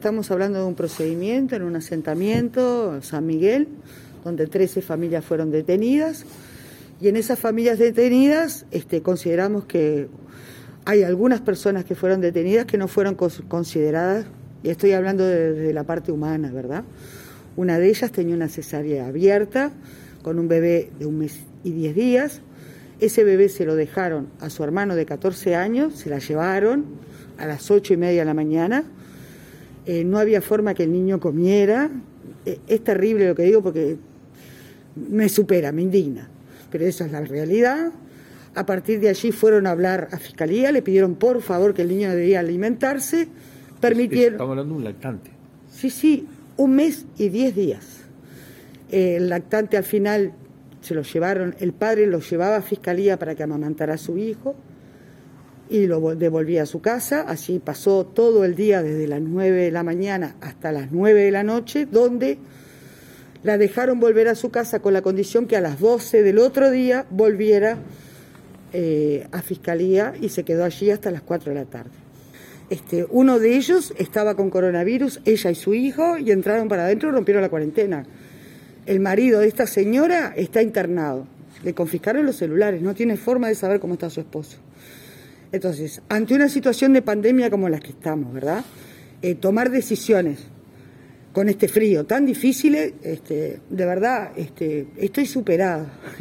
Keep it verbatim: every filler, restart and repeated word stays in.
Estamos hablando de un procedimiento en un asentamiento, San Miguel, donde trece familias fueron detenidas, y en esas familias detenidas este, consideramos que hay algunas personas que fueron detenidas que no fueron consideradas, y estoy hablando desde de la parte humana, ¿verdad? Una de ellas tenía una cesárea abierta, con un bebé de un mes y diez días. Ese bebé se lo dejaron a su hermano de catorce años, se la llevaron a las ocho y media de la mañana. Eh, no había forma que el niño comiera. Eh, es terrible lo que digo porque me supera, me indigna, pero esa es la realidad. A partir de allí fueron a hablar a Fiscalía, le pidieron por favor que el niño debía alimentarse, permitieron... Estamos hablando de un lactante. Sí, sí, un mes y diez días. Eh, el lactante al final se lo llevaron, el padre lo llevaba a Fiscalía para que amamantara a su hijo y lo devolvía a su casa. Así pasó todo el día desde las nueve de la mañana hasta las nueve de la noche, donde la dejaron volver a su casa con la condición que a las doce del otro día volviera eh, a Fiscalía, y se quedó allí hasta las cuatro de la tarde. Este, uno de ellos estaba con coronavirus, ella y su hijo, y entraron para adentro y rompieron la cuarentena. El marido de esta señora está internado, le confiscaron los celulares, no tiene forma de saber cómo está su esposo. Entonces, ante una situación de pandemia como la que estamos, ¿verdad? Eh, tomar decisiones con este frío tan difícil, este, de verdad, este, estoy superada.